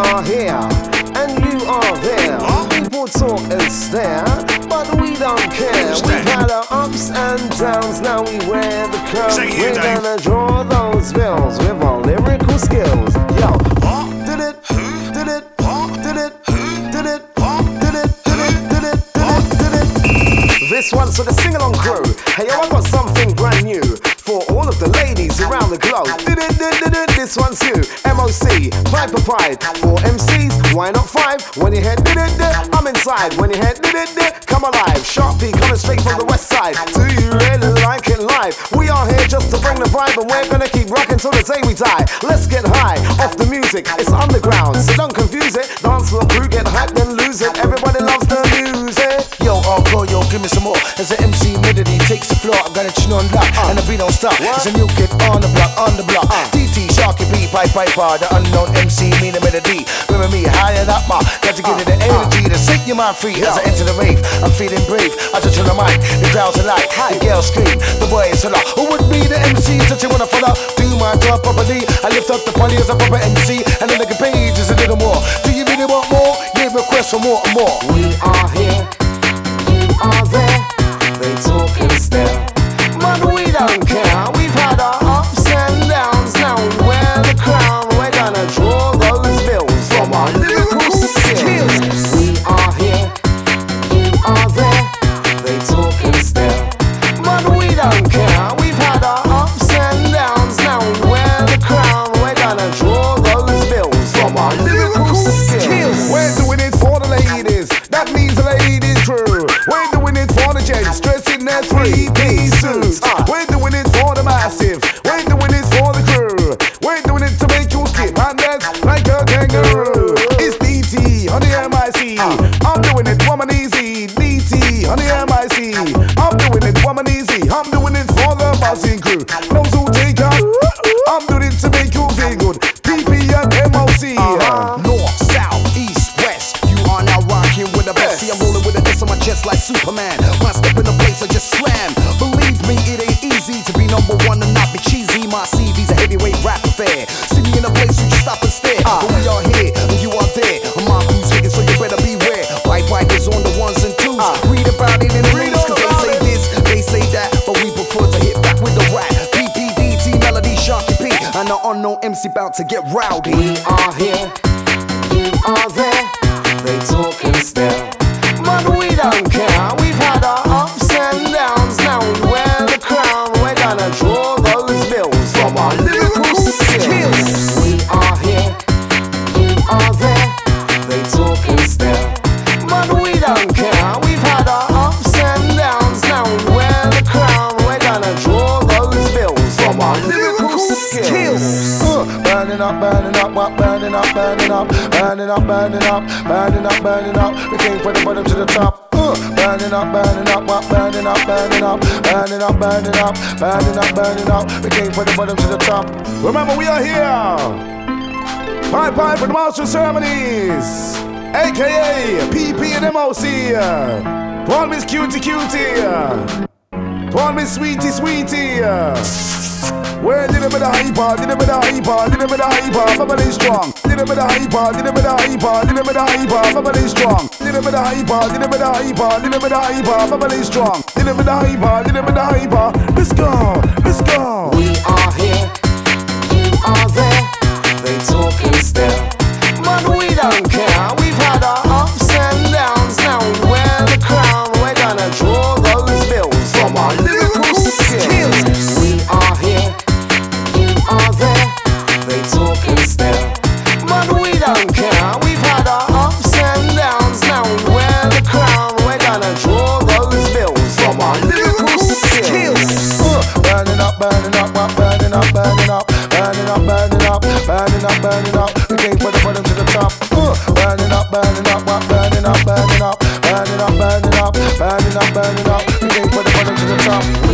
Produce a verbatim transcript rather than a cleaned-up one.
are here and you are there. People talk and stare, but we don't care. We've had our ups and downs, now we wear the crown. We're gonna draw those bills with our lyrical skills. Yo, did it, did it, did it, did it, did it, did it, did it, did it. This one's for the sing-along crew. Hey yo, I got something brand new for all of the ladies around the globe. Did it, did it, did it. This one's you. M O C, Piper Pride. Four M Cs, why not five? When you head did it, did I'm inside. When you head did it, did come alive. Sharpie coming straight from the west side. Do you really like it live? We are here just to bring the vibe, and we're gonna keep rocking till the day we die. Let's get high off the music. It's underground, so don't confuse it. Dance floor crew get hyped and lose it. Everybody loves the music. Yo, encore, yo, give me some more. As the M C melody takes the floor, I got it chin on lock, uh, and the beat don't stop. What? It's a new kid on the block, on the block. Uh. D T, Sharky B, Pipe Piper, the unknown M C, mean the melody. Bring me higher up, ma. Got to get uh. it the energy uh. to set your mind free. Yo. As I enter the rave, I'm feeling brave. I touch on the mic, the crowd's alive, the girls scream, the boys holler. Who would be the M C that you wanna follow? Do my job properly. I lift up the party as a proper M C, and then the page is a little more. Do you really want more? Give requests for more and more. We are here, you are there. They talk and stare, but we don't care. We've had our ups and downs, now we wear the crown. We're gonna draw those bills from our lyrical skills. We are here, you are there. They talk and stare, but we don't care. We've had our ups and downs, now we wear the crown. We're gonna draw those bills from our lyrical skills. We're doing it for the ladies, that means the ladies crew. We're doing it for the gents, dressed in their three-piece suits. Uh. We're doing it for the massive, we're doing it for the crew. We're doing it to make you skip and dance like a kangaroo. It's D T on the M I C, uh. I'm doing it woman easy. D T on the M I C, I'm doing it woman easy. I'm doing it for the buzzing crew, those who take out. I'm doing it to make you feel good. P P and M O C, uh-huh. North, south, east, west. You are now rocking with the best. See, I'm rolling with the S on my chest like Superman. When I step in the place, I just slam. Believe me, it ain't easy to be number one and not be cheesy. My C V's a heavyweight rap affair. See me in a place, you just stop and stare. Uh. But we are here and you are there. My crew's hitting, so you better beware. Pipe Pipers on the ones and twos. Uh. Read about it in the news, cause they say this, they say that, but we prefer to hit back with the rap. P P D T, Melody, Sharky P, and the unknown M C bout to get rowdy. We are here, you are there. They talk and stare, but we don't care. We've had our ups and downs, now we wear the crown. We're gonna draw those bills from our lyrical skills. We are here, you are there. They talk and stare, but we don't care. We've had our ups and downs, now we wear the crown. We're gonna draw those bills from our lyrical skills. Uh, burning up, burning up, what burning up, burning up, burning up, burning up, burning up, burning up. We came from the bottom to the top. Uh, burning up, burning up, what burning up, burning up, burning up, burning up, burning up, burning up. We came from the bottom to the top. Remember, we are here. Pipe Pipe for the Master Ceremonies, aka P P and M O C. Call Miss Cutie Cutie. Call Miss Sweetie Sweetie. Well, little bit of hyper, little bit of hyper, little bit of hyper, bubbly strong. Little bit of hyper, little bit of hyper, little bit of hyper, bubbly strong. Little bit of hyper, little bit of hyper, little bit of hyper, bubbly strong. Little bit of hyper, little bit of hyper. Let's go, let's go. We are here, you are there. They talk and stare, but we don't care. We've had our ups and downs, now we wear the crown. We're gonna draw those bills from our lyrical skills. We are here, you are there. They talk and stare, but we don't care. We've had our ups and downs, now we wear the crown. We're gonna draw those bills from our lyrical skills. Uh, burning up, burning up, what burning up, burning up, burning up, burning up, burning up, burning up. We came from the bottom to the top. Uh, burning up, burning up, what burning up, burning up, burning up, burning up, burning up, burning up. We came from the bottom to the top.